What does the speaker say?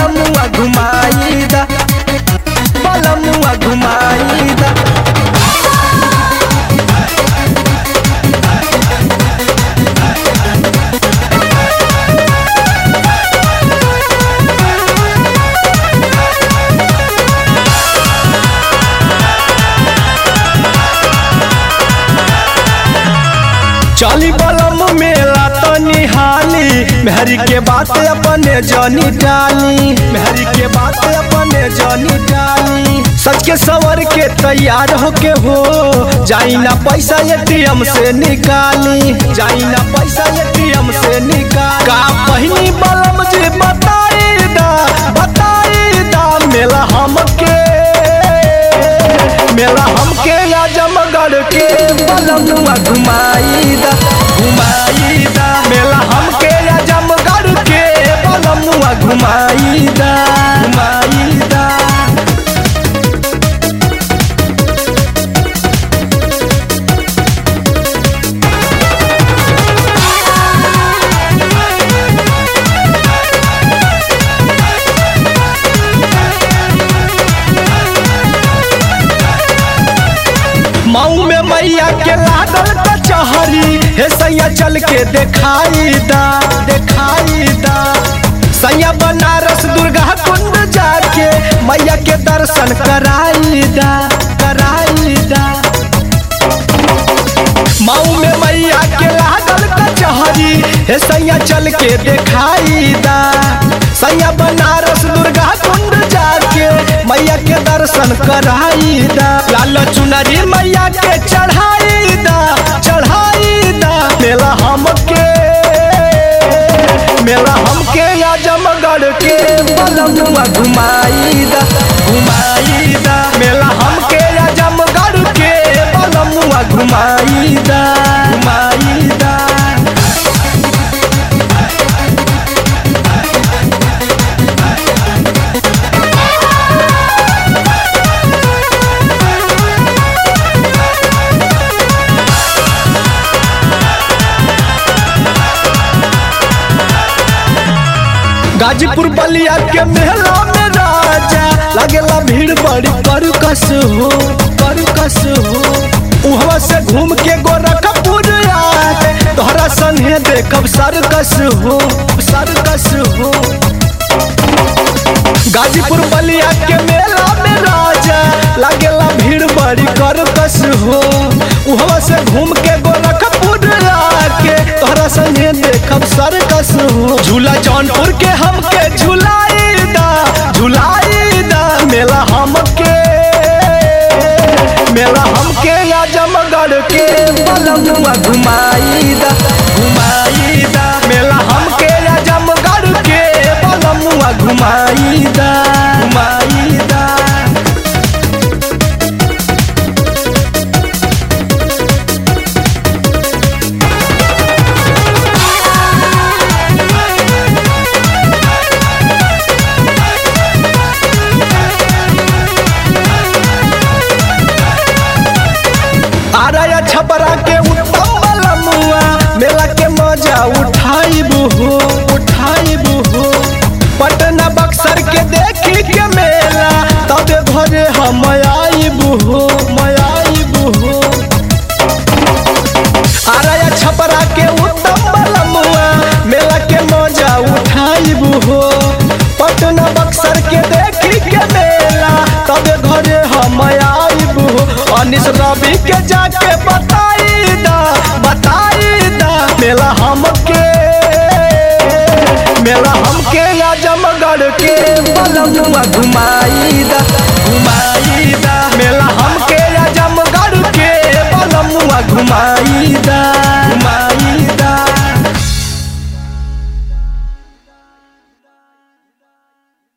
बलमुआ घुमाई दा, बलमुआ घुमाई दा। चली बलम मेला तो निहाली, मेहरी के बात अपने जानी डाली, मेहरी के बात अपने जानी डाली। सच के सवर के तैयार होके हो, जाई ना पैसा एटीएम से निकाली, जाई ना पैसा एटीएम से निकाली। का पहिनी बलम जी बताई दा मेला हमके, मेला हमके आजमगढ़ के बलमुआ घुमाई दा, घुमाई दा। मेला हमके आजमगढ़ के बलमुआ घुमाई दा, घुमाई दा। मऊ में मैया के लागल कचहरी, हे सैया चल के देखाई दा, देखाई दा। सैया बनारस दुर्गा कुंड जाके मैया के दर्शन कराई दा, कराई दा। मऊ में मैया के लागल कचहरी, हे सैया चल के देखाई दा। सैया बनारस दुर्गा कुंड जाके मैया के दर्शन कराई दा। लाल चुनरी मैया के चढ़ाई दा, चढ़ाई दा। मेला हमके, मेला हमके आजमगढ़ के बलमुआ घुमाई दा, घुमाई दा। मेला हमके आजमगढ़ के बलमुआ घुमाई दा, घुमाई दा। गाजीपुर बलिया के मेला में राजा लगेला भीड़ बड़ी करकस हो, करकस हो। उहवा से घूम के गोरखपुर आके तोहरा संगे देखब सर्कस हो, सर्कस हो। गाजीपुर बलिया के मेला में राजा लगेला भीड़ बड़ी करकस हो। उहवा से घूम के गोरखपुर आके तोहरा संगे देखब सर्कस हो। झूला जौनपुर के हमके झुलाई दा, झुलाई दा। मेला हमके, मेला हमके आजमगढ़ के बलमुआ घुमाई दा, घुमाई दा। मेला हमके आजमगढ़ के बलमुआ घुमाई दा, घुमाई दा। आराया छपरा के उत्तम बलमुआ मेला के मजा उठाइबू हो, उठाइबू हो। पटना बक्सर के देखी के मेला तबे घरे हम आइबू हो, आइबू हो। आराया छपरा के उत्तम बलमुआ मेला के मजा उठाइबू हो। पटना बक्सर के देखी के मेला तबे घरे हम आइबू हो। अनिस रवि के जाके बताई दा, बताई दा। मेला हमके, मेला हमके आजमगढ़ के बलमुआ घुमाई दा, घुमाई दा। मेला हमके आजमगढ़ के बलमुआ घुमाई